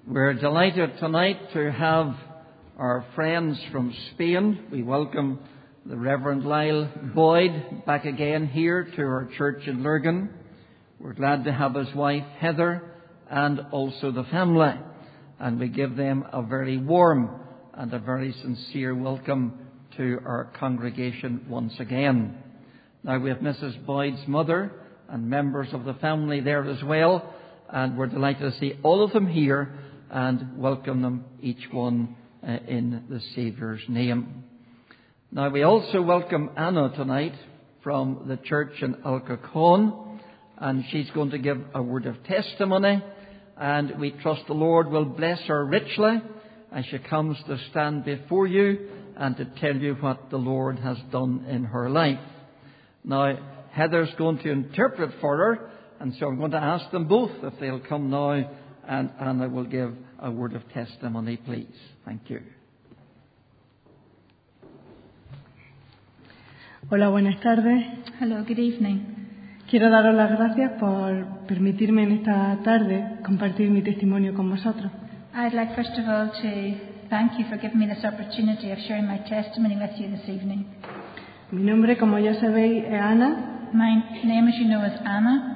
We're delighted tonight to have our friends from Spain. We welcome the Reverend Lyle Boyd back again here to our church in Lurgan. We're glad to have his wife Heather and also the family. And we give them a very warm and a very sincere welcome to our congregation once again. Now we have Mrs. Boyd's mother and members of the family there as well. And we're delighted to see all of them here and welcome them, each one in the Saviour's name. Now we also welcome Anna tonight from the church in Alcacon, and she's going to give a word of testimony, and we trust the Lord will bless her richly as she comes to stand before you and to tell you what the Lord has done in her life. Now Heather's going to interpret for her, and so I'm going to ask them both if they'll come now, and Anna will give a word of testimony, please. Thank you. Hola, buenas tardes. Hello, good evening. Quiero daros las gracias por permitirme en esta tarde compartir mi testimonio con vosotros. I'd like first of all to thank you for giving me this opportunity of sharing my testimony with you this evening. Mi nombre, como ya sabéis, es Ana. My name, as you know, is Anna.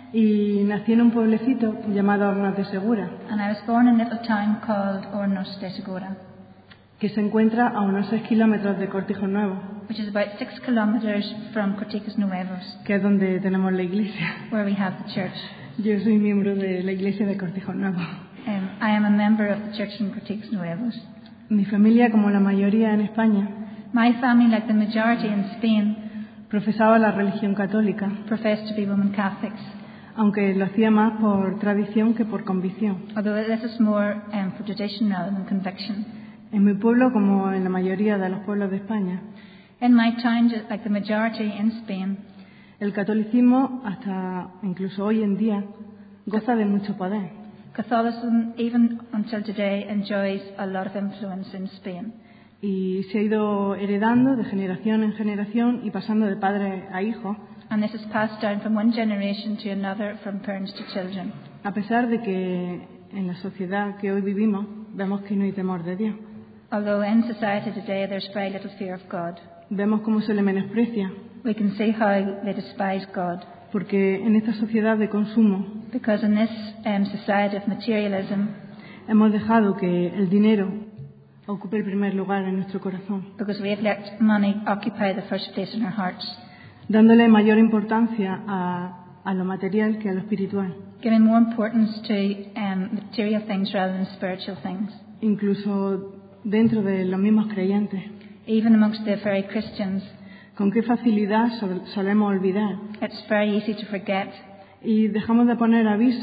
Y nací en un pueblecito llamado Hornos de Segura, And I was born in a little town called Hornos de Segura, que se encuentra a unos 6 kilómetros de Cortijo Nuevo, which is about 6 kilometers from Corticos Nuevos, que es donde tenemos la iglesia. where we have the church. Yo soy miembro de la iglesia de Cortijo Nuevo. I am a member of the church in Corticos Nuevos. Mi familia, como la mayoría en España, My family, like the majority in Spain, profesaba la religión católica, professed to be Roman Catholics, aunque lo hacía más por tradición que por convicción. although this is more for tradition rather than conviction. En mi pueblo, como en la mayoría de los pueblos de España, In my town, just like the majority in Spain, el catolicismo, hasta incluso hoy en día, goza de mucho poder. Catholicism, even until today, enjoys a lot of influence in Spain. Y se ha ido heredando de generación en generación y pasando de padre a hijo, And this is passed down from one generation to another, from parents to children. a pesar de que en la sociedad que hoy vivimos vemos que no hay temor de Dios. Although in society today there's very little fear of God. Vemos cómo se le menosprecia, We can see how they despise God. porque en esta sociedad de consumo Because in this society of materialism, hemos dejado que el dinero ocupe el primer lugar en nuestro corazón, because we have let money occupy the first place in our hearts, dándole mayor importancia a lo material que a lo espiritual. giving more importance to material things rather than spiritual things. Incluso dentro de los mismos creyentes. Even amongst the very Christians, Con qué facilidad solemos olvidar it's very easy to forget y dejamos de poner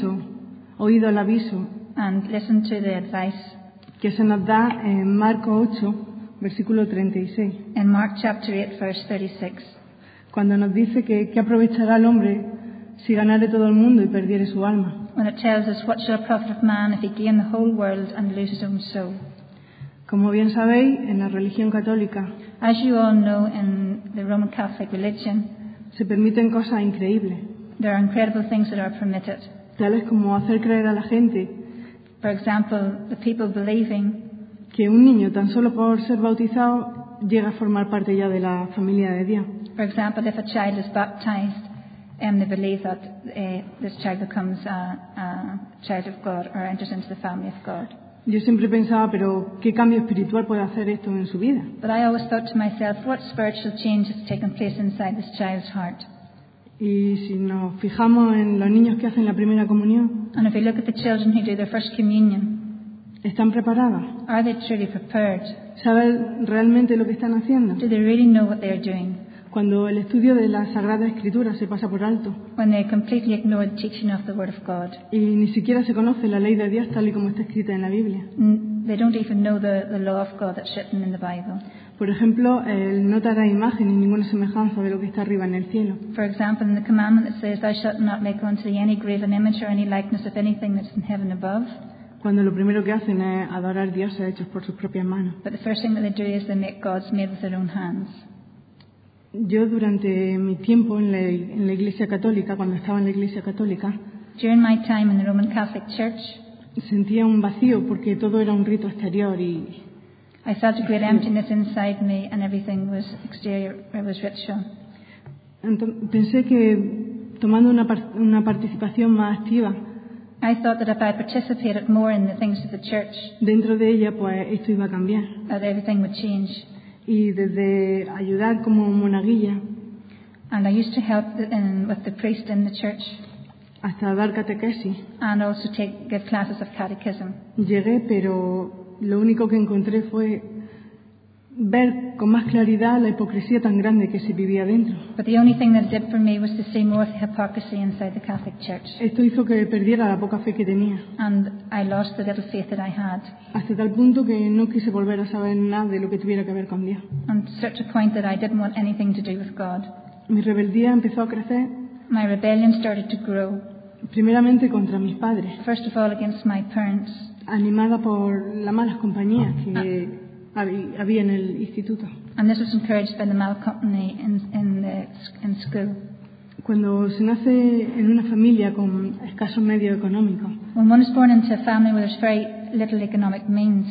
oído al aviso and listen to the advice que se nos da en Marcos 8, versículo 36, in Mark chapter 8, verse 36, cuando nos dice que ¿qué aprovechará el hombre si ganare todo el mundo y perdiere su alma? when it tells us, what shall profit of man if he gain the whole world and lose his own soul? Como bien sabéis, en la religión católica As you all know, in the Roman Catholic religion, se permiten cosas increíbles, there are incredible things that are permitted. tales como hacer creer a la gente For example, the people believing que un niño tan solo por ser bautizado llega a formar parte ya de la familia de Dios. For example, if a child is baptized, they believe that this child becomes a child of God or enters into the family of God. Yo siempre pensaba, pero ¿qué cambio espiritual puede hacer esto en su vida? But I always thought to myself, what spiritual change has taken place inside this child's heart? Y si nos fijamos en los niños que hacen la primera comunión, And if we look at the children who do their first communion, ¿están preparados? are they truly prepared? ¿Saben realmente lo que están haciendo? Do they really know what they're doing? Cuando el estudio de la Sagrada Escritura se pasa por alto When they completely ignore the teaching of the Word of God. y ni siquiera se conoce la ley de Dios tal y como está escrita en la Biblia. They don't even know the law of God that's written in the Bible. Por ejemplo, el no te hará imagen ni ninguna semejanza de lo que está arriba en el cielo. For example, in the commandment that says, thou shalt not make unto thee any graven image or any likeness of anything that's in heaven above. Cuando lo primero que hacen es adorar dioses hechos por sus propias manos. But the first thing that they do is they make gods made with their own hands. Yo durante mi tiempo en la Iglesia Católica, cuando estaba en la Iglesia Católica, During my time in the Roman Catholic Church, sentía un vacío porque todo era un rito exterior y I felt a great emptiness inside me, and everything was exterior, it was ritual. pensé que tomando una participación más activa I thought that if I participated more in the things of the church, dentro de ella, pues esto iba a cambiar. that everything would change. Y desde ayudar como monaguilla And I used to help with the priest in the church, hasta dar catequesis, and also give classes of catechism. llegué, pero lo único que encontré fue ver con más claridad la hipocresía tan grande que se vivía dentro. But the only thing that it did for me was to see more of the hypocrisy inside the Catholic Church. Esto hizo que perdiera la poca fe que tenía, And I lost the little faith that I had, hasta tal punto que no quise volver a saber nada de lo que tuviera que ver con Dios. and to such a point that I didn't want anything to do with God. Mi rebeldía empezó a crecer, My rebellion started to grow, primeramente contra mis padres, first of all against my parents, animada por las malas compañías que había en el instituto. and this was encouraged by the mal company in school. Cuando se nace en una familia con escasos medios económicos When one is born into a family where there's very little economic means,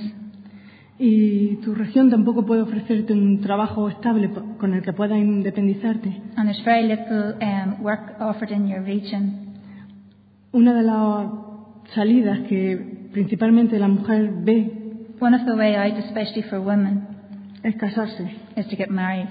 y tu región tampoco puede ofrecerte un trabajo estable con el que puedas independizarte, and there's very little work offered in your region, una de las salidas que principalmente la mujer ve one of the way out, especially for women, es casarse, is to get married.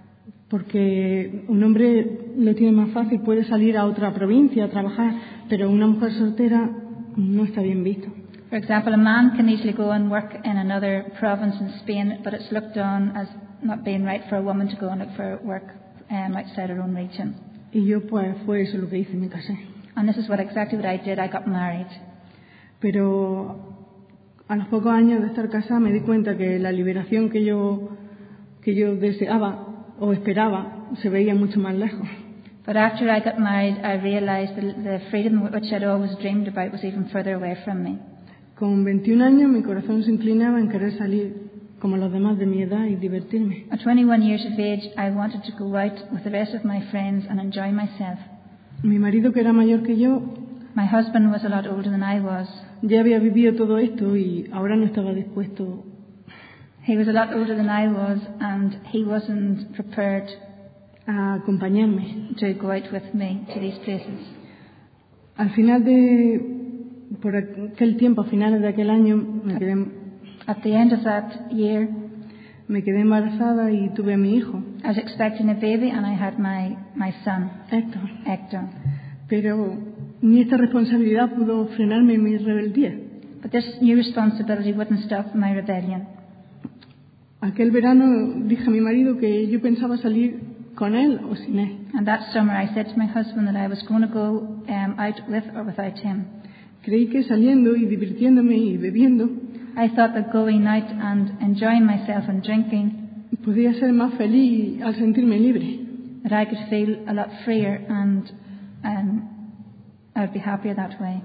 porque un hombre lo tiene más fácil, puede salir a otra provincia a trabajar, pero una mujer soltera no está bien visto. For example, a man can easily go and work in another province in Spain, but it's looked on as not being right for a woman to go and look for work outside her own region. Y yo pues fue eso lo que hice, me casé. And this is exactly what I did. I got married. Pero a los pocos años de estar casada me di cuenta que la liberación que yo deseaba o esperaba se veía mucho más lejos. But after I got married, I realized the freedom which I'd always dreamed about was even further away from me. Con 21 años mi corazón se inclinaba en querer salir como los demás de mi edad y divertirme. At 21 years of age, I wanted to go out with the rest of my friends and enjoy myself. Mi marido, que era mayor que yo, My husband was a lot older than I was. ya había vivido todo esto y ahora no estaba dispuesto He was a lot older than I was, and he wasn't prepared a acompañarme. to go out with me to these places. Al final por aquel tiempo, a finales de aquel año, At the end of that year, me quedé embarazada y tuve a mi hijo, I was expecting a baby, and I had my son, Héctor. Hector. Pero ni esta responsabilidad pudo frenarme en mi rebeldía. But this new responsibility wouldn't stop my rebellion. Aquel verano dije a mi marido que yo pensaba salir con él o sin él. And that summer, I said to my husband that I was going to go out with or without him. Creí que saliendo y divirtiéndome y bebiendo I thought that going out and enjoying myself and drinking, podía ser más feliz al sentirme libre. that I could feel a lot freer and I would be happier that way.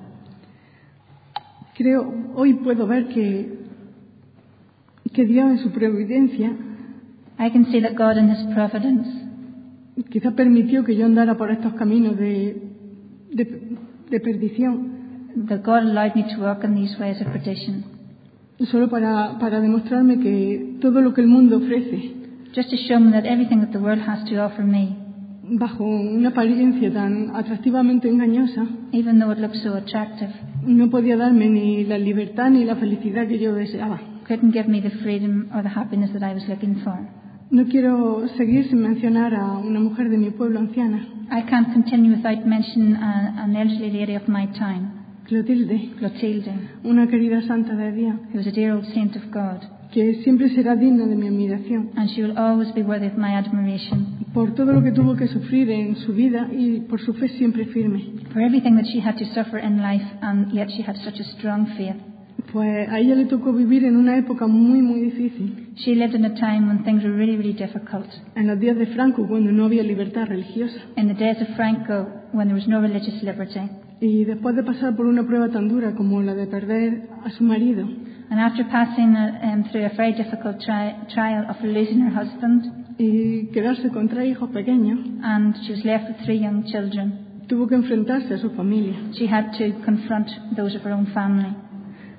Hoy puedo ver que Dios en su providencia I can see that God in His providence quizá permitió que yo andara por estos caminos de perdición, that God allowed me to walk in these ways of perdition, solo para demostrarme que todo lo que el mundo ofrece, just to show me that everything that the world has to offer me, bajo una apariencia tan atractivamente engañosa, even though it looks so attractive, no podía darme ni la libertad ni la felicidad que yo deseaba. couldn't give me the freedom or the happiness that I was looking for. No quiero seguir sin mencionar a una mujer de mi pueblo anciana, I can't continue without mentioning an elderly lady of my town, Clotilde, Clotilde, una querida santa de Dios, who was a dear old saint of God, que siempre será digna de mi admiración and she will always be worthy of my admiration por todo lo que tuvo que sufrir en su vida y por su fe siempre firme. for everything that she had to suffer in life, and yet she had such a strong faith. Pues a ella le tocó vivir en una época muy, muy difícil, She lived in a time when things were really, really difficult. en los días de Franco, cuando no había libertad religiosa. In the days of Franco, when there was no religious liberty. Y después de pasar por una prueba tan dura como la de perder a su marido, And after passing through a very difficult trial of losing her husband, y quedarse con 3 hijos pequeños, and she was left with 3 young children, tuvo que enfrentarse a su familia. she had to confront those of her own family.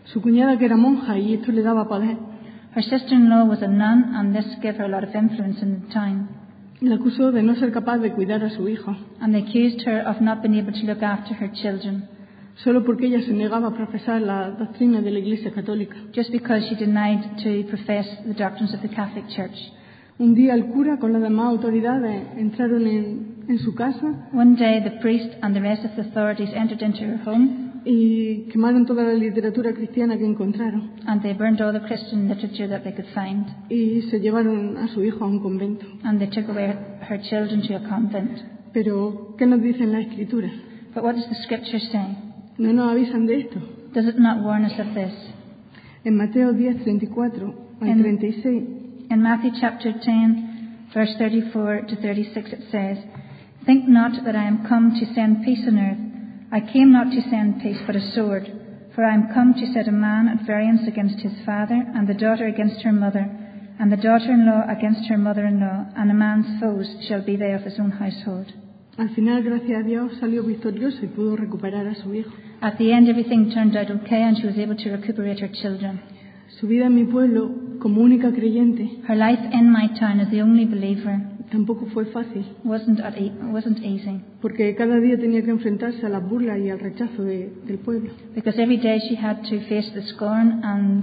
Su cuñada que era monja y esto le daba poder. Her sister-in-law was a nun, and this gave her a lot of influence in the town. La acusó de no ser capaz de cuidar a su hijo, And they accused her of not being able to look after her children, solo porque ella se negaba a profesar la doctrina de la Iglesia Católica. just because she denied to profess the doctrines of the Catholic Church. Un día el cura con las demás autoridades entraron en su casa One day, the priest and the rest of the authorities entered into her home, y quemaron toda la literatura cristiana que encontraron and they burned all the Christian literature that they could find, y se llevaron a su hijo a un convento. and they took away her children to a convent. Pero, ¿qué nos dicen las Escrituras? But what does the Scripture say? ¿No nos avisan de esto? Does it not warn us of this? En Mateo 10, 34 al 36, In Matthew chapter 10, verse 34 to 36, it says, "Think not that I am come to send peace on earth. I came not to send peace, but a sword. For I am come to set a man at variance against his father, and the daughter against her mother, and the daughter-in-law against her mother-in-law, and a man's foes shall be they of his own household." al final, gracias a Dios, salió victorioso y pudo recuperar a su hijo. At the end, everything turned out okay, and she was able to recuperate her children. Su vida en mi pueblo, como única creyente, Her life in my town as the only believer tampoco fue fácil, wasn't easy, porque cada día tenía que enfrentarse a las burlas y al rechazo del pueblo. because every day she had to face the scorn and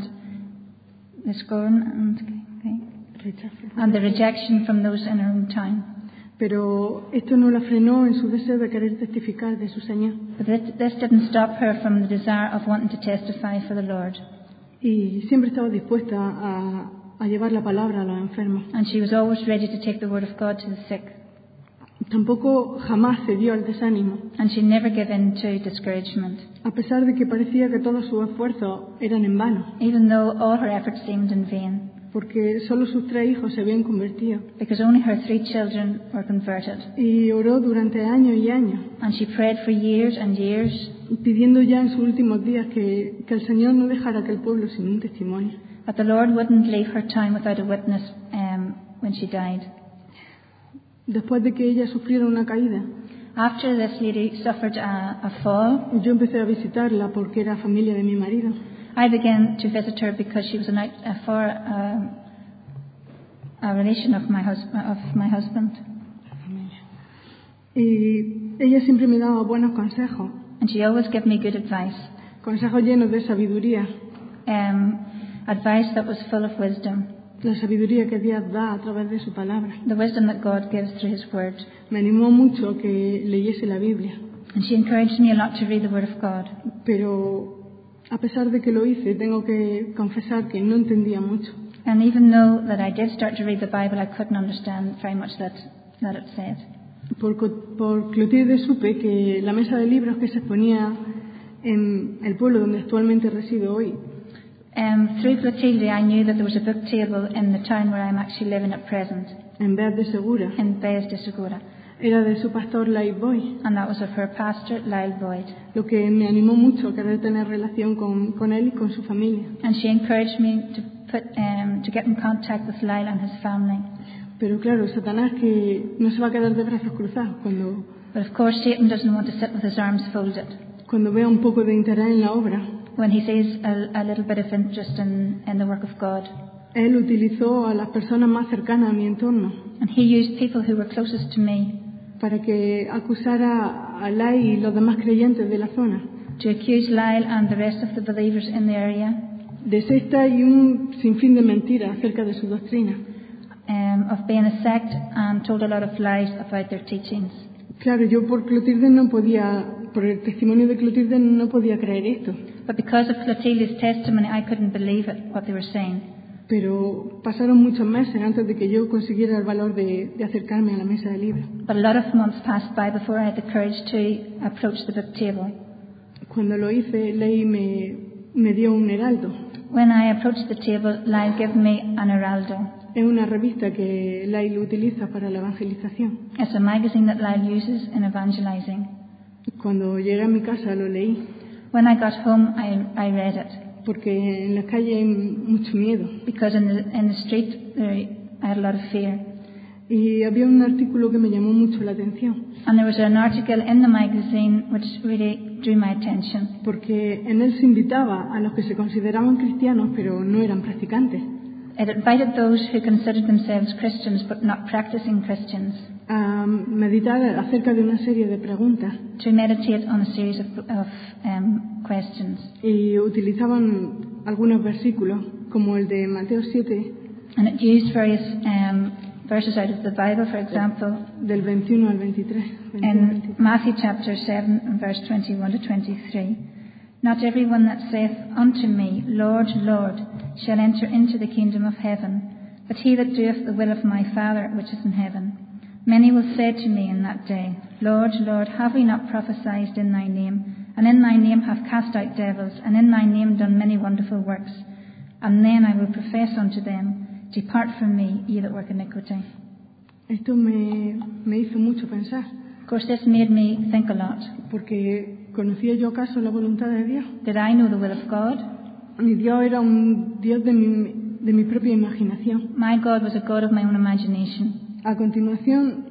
the rejection from those in her own town. Pero esto no la frenó en su deseo de querer testificar de su Señor. But this didn't stop her from the desire of wanting to testify for the Lord. Y siempre estaba dispuesta a llevar la palabra a los enfermos. And she was always ready to take the word of God to the sick. Tampoco jamás cedió al desánimo, And she never gave in to discouragement, a pesar de que parecía que todos sus esfuerzos eran en vano, even though all her efforts seemed in vain, porque solo sus 3 hijos se habían convertido. because only her 3 children were converted. Y oró durante años y años, And she prayed for years and years, pidiendo ya en sus últimos días que el Señor no dejara aquel pueblo sin un testimonio. that the Lord wouldn't leave her town without a witness when she died. Después de que ella sufriera una caída, After this lady suffered a fall, yo empecé a visitarla porque era familia de mi marido. I began to visit her because she was a relation of my husband. Y ella siempre me daba buenos consejos, And she always gave me good advice, consejos llenos de sabiduría, advice that was full of wisdom, la sabiduría que Dios da a través de su palabra. the wisdom that God gives through His Word. Me animó mucho a que leyese la Biblia, And she encouraged me a lot to read the Word of God. pero a pesar de que lo hice, tengo que confesar que no entendía mucho. And even though that I did start to read the Bible, I couldn't understand very much that it said. Por Clotilde supe que la mesa de libros que se exponía en el pueblo donde actualmente resido hoy Through Clotilde, I knew that there was a book table in the town where I'm actually living at present, en Beas de Segura, in Baez de Segura. era de su pastor Lyle Boyd, And that was of her pastor, Lyle Boyd. lo que me animó mucho a querer tener relación con él y con su familia. And she encouraged me to get in contact with Lyle and his family. Pero claro, Satanás que no se va a quedar de brazos cruzados But of course, Satan doesn't want to sit with his arms folded. cuando vea un poco de interés en la obra. When he sees a little bit of interest in the work of God. Él utilizó a las personas más cercanas a mi entorno And he used people who were closest to me para que acusara a Lai y los demás creyentes de la zona to accuse Lyle and the rest of the believers in the area de secta y un sinfín de mentiras acerca de su doctrina. of being a sect, and told a lot of lies about their teachings. Claro, yo por el testimonio de Clotilde no podía creer esto, But because of Clotilde's testimony, I couldn't believe it, what they were saying. pero pasaron muchos meses antes de que yo consiguiera el valor de acercarme a la mesa de libros. But a lot of months passed by before I had the courage to approach the book table. Cuando lo hice, Ley me dio un heraldo. When I approached the table, Lyle gave me an Heraldo. Es una revista que Lyle utiliza para la evangelización. It's a magazine that Lyle uses in evangelizing. Cuando llegué a mi casa lo leí, When I got home, I read it. porque en la calle hay mucho miedo. Because in the street, I had a lot of fear. Y había un artículo que me llamó mucho la atención. And there was an article in the magazine which really drew my attention. porque en él se invitaba a los que se consideraban cristianos pero no eran practicantes It invited those who considered themselves Christians but not practicing Christians a meditar acerca de una serie de preguntas to meditate on a series of questions. y utilizaban algunos versículos como el de Mateo 7 And it used various verses out of the Bible, for example, del 21 al 23. in Matthew chapter 7 and verse 21 to 23. Not everyone that saith unto me, Lord, Lord, shall enter into the kingdom of heaven, but he that doeth the will of my Father which is in heaven. Many will say to me in that day, Lord, Lord, have we not prophesied in thy name, and in thy name have cast out devils, and in thy name done many wonderful works? And then I will profess unto them, Depart from me, ye that work iniquity. Esto me hizo mucho pensar, Of course, this made me think a lot. porque ¿conocía yo acaso la voluntad de Dios? Did I know the will of God? Mi Dios era un Dios de mi propia imaginación. My God was a God of my own imagination. A continuación,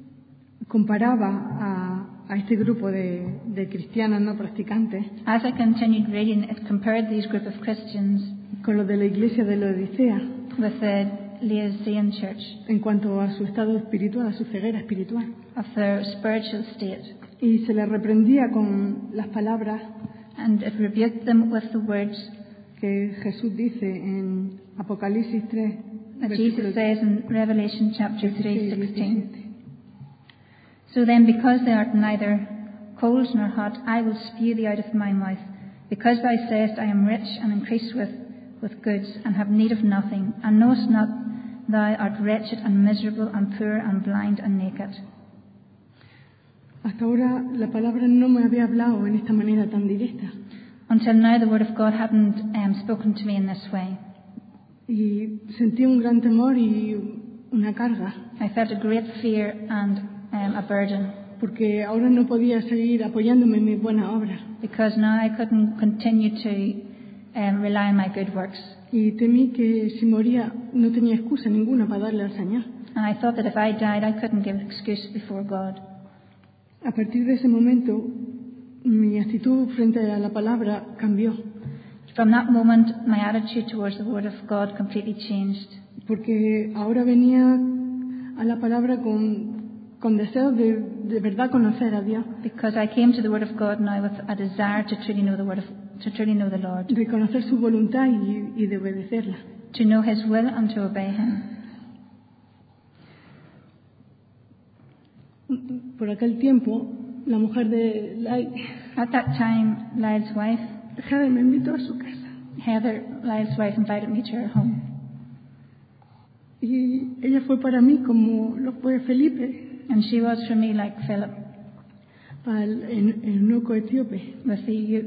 comparaba a este grupo de cristianos no practicantes As I continued reading, it compared these group of Christians con los de la iglesia de la Odisea with the Laodicean church, en cuanto a su estado espiritual, a su ceguera espiritual. of their spiritual state. Y se les reprendía con las palabras And it rebuked them with the words que Jesús dice en Apocalipsis 3, that versículos Jesus says in Revelation chapter 16 y 3:16. 17. So then, because thou art neither cold nor hot, I will spew thee out of my mouth. Because thou sayest, I am rich and increase with goods, and have need of nothing, and knowest not thou art wretched and miserable and poor and blind and naked. Hasta ahora la palabra no me había hablado en esta manera tan directa. Until now, the word of God hadn't spoken to me in this way. Y sentí un gran temor y una carga, I felt a great fear and a burden, porque ahora no podía seguir apoyándome en mis buenas obras. because now I couldn't continue to rely on my good works. Y temí que si moría no tenía excusa ninguna para darle al Señor. And I thought that if I died, I couldn't give excuse before God. A partir de ese momento, mi actitud frente a la palabra cambió, From that moment, my attitude towards the Word of God completely changed, porque ahora venía a la palabra con deseos de verdad conocer a Dios, because I came to the Word of God now with a desire to truly know the Lord, de conocer su voluntad y de obedecerla. to know His will and to obey Him. Por aquel tiempo, la mujer de Lai, At that time, Lyle's wife, Heather, me invitó a su casa. Heather, Lyle's wife, invited me to her home. Y ella fue para mí como lo fue Felipe, And she was for me like Philip para el eunuco etíope. with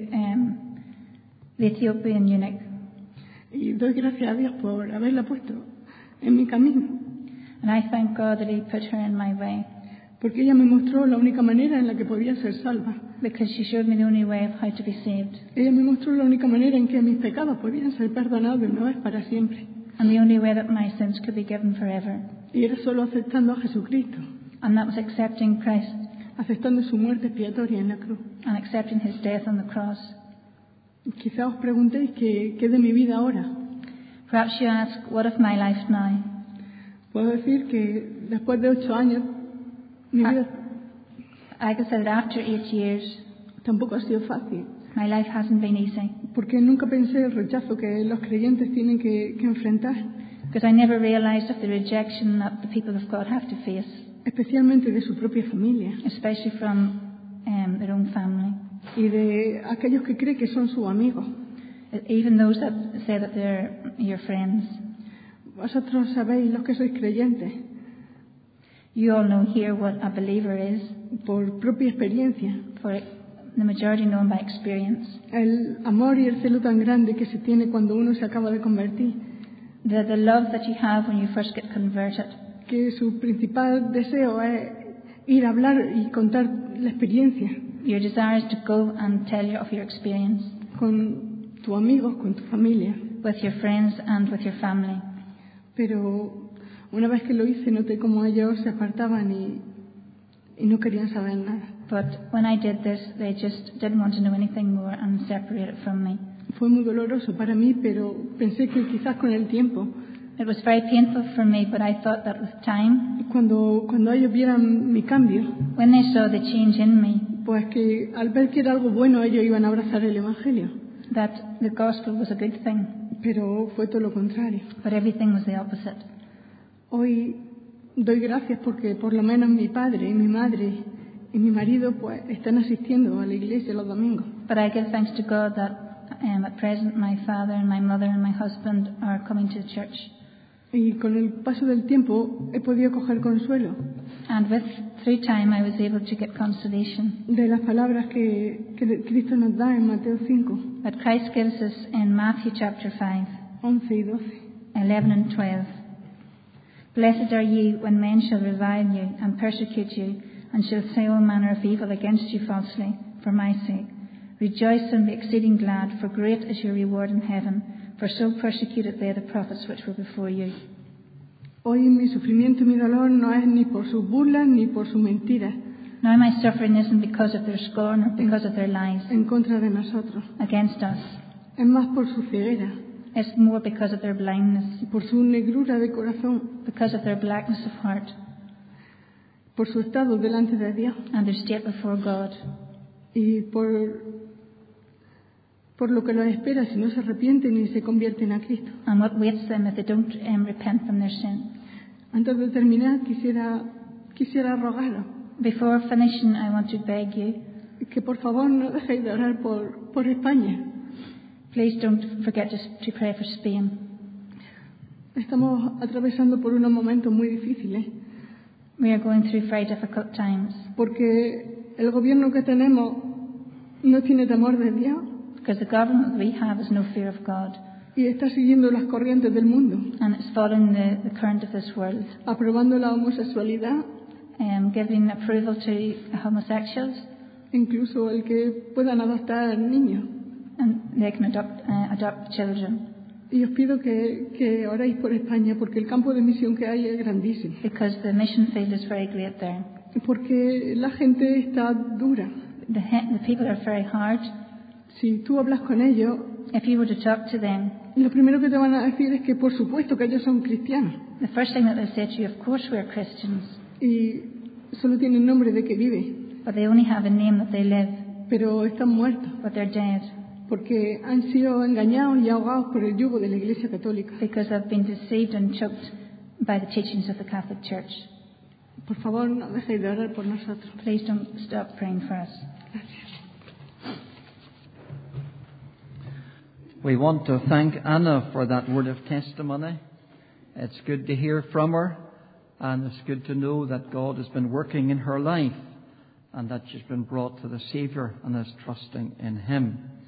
the Ethiopian eunuch. Y doy gracias a Dios por haberla puesto en mi camino, And I thank God that He put her in my way, porque ella me mostró la única manera en la que podía ser salva. because she showed me the only way of how to be saved, Ella me mostró la única manera en que mis pecados podían ser perdonados de una vez para siempre. and the only way that my sins could be given forever. Y era solo aceptando a Jesucristo, And that was accepting Christ aceptando su muerte expiatoria en la cruz. and accepting His death on the cross. Quizá os preguntéis qué de mi vida ahora. Perhaps you ask, what of my life now? Puedo decir que después de 8 años, mi vida I could say that after 8 years, tampoco ha sido fácil, my life hasn't been easy, porque nunca pensé el rechazo que los creyentes tienen que enfrentar, because I never realized of the rejection that the people of God have to face, especialmente de su propia familia especially from their own family, y de aquellos que creen que son sus amigos. even those that say that they're your friends. Vosotros sabéis, los que sois creyentes, You all know here what a believer is, por propia experiencia, for the majority know by experience. el amor y el celo tan grande que se tiene cuando uno se acaba de convertir, The love that you have when you first get converted, que su principal deseo es ir a hablar y contar la experiencia your desire is to go and tell you of your experience con tus amigos, con tu familia. with your friends and with your family. Pero una vez que lo hice, noté cómo ellos se apartaban y no querían saber nada. But when I did this, they just didn't want to know anything more and separated from me. Fue muy doloroso para mí, pero pensé que quizás con el tiempo, It was very painful for me, but I thought that with time, cuando ellos vieran mi cambio, when they saw the change in me, pues que al ver que era algo bueno, ellos iban a abrazar el Evangelio. that the gospel was a good thing. Pero fue todo lo contrario. But everything was the opposite. Hoy doy gracias porque por lo menos mi padre y mi madre y mi marido pues están asistiendo a la iglesia los domingos. But I give thanks to God that at present my father and my mother and my husband are coming to church. Y con el paso del tiempo he podido coger consuelo And through time I was able to get consolation de las palabras que Cristo nos da en Mateo 5, that Christ gives us in Matthew chapter 5, 11 y 12. 11 and 12. Blessed are ye when men shall revile you and persecute you and shall say all manner of evil against you falsely for my sake. Rejoice and be exceeding glad, for great is your reward in heaven, for so persecuted they the prophets which were before you. Hoy mi sufrimiento y mi dolor no es ni por sus burlas ni por sus mentiras Now my suffering isn't because of their scorn or because of their lies en contra de nosotros. against us. Es más por su ceguera, It's more because of their blindness, por su negrura de corazón, because of their blackness of heart por su estado delante de Dios and their state before God, y por lo que los espera si no se arrepienten y se convierten a Cristo. and what waits them if they don't repent from their sin. Antes de terminar, quisiera rogaros Before finishing, I want to beg you, que por favor no dejéis de orar por España. please don't forget to pray for Spain. Estamos atravesando por unos momentos muy difíciles We are going through very difficult times porque el gobierno que tenemos no tiene temor de Dios because the government we have has no fear of God y está siguiendo las corrientes del mundo, and it's following the current of this world, aprobando la homosexualidad, giving approval to homosexuals, incluso el que puedan adoptar niños. and they can adopt children. Y os pido que oréis por España porque el campo de misión que hay es grandísimo, Because the mission field is very great there. porque la gente está dura. The people are very hard. Si tú hablas con ellos, If you were to talk to them, lo primero que te van a decir es que por supuesto que ellos son cristianos the first thing that they'll say to you, of course we're Christians, y solo tienen nombre de que vive, but they only have a name that they live, pero están muertos but they're dead porque han sido engañados y ahogados por el yugo de la Iglesia Católica. because they've been deceived and choked by the teachings of the Catholic Church. Por favor, no dejéis de orar por nosotros. Please don't stop praying for us. We want to thank Anna for that word of testimony. It's good to hear from her, and it's good to know that God has been working in her life and that she's been brought to the Saviour and is trusting in Him.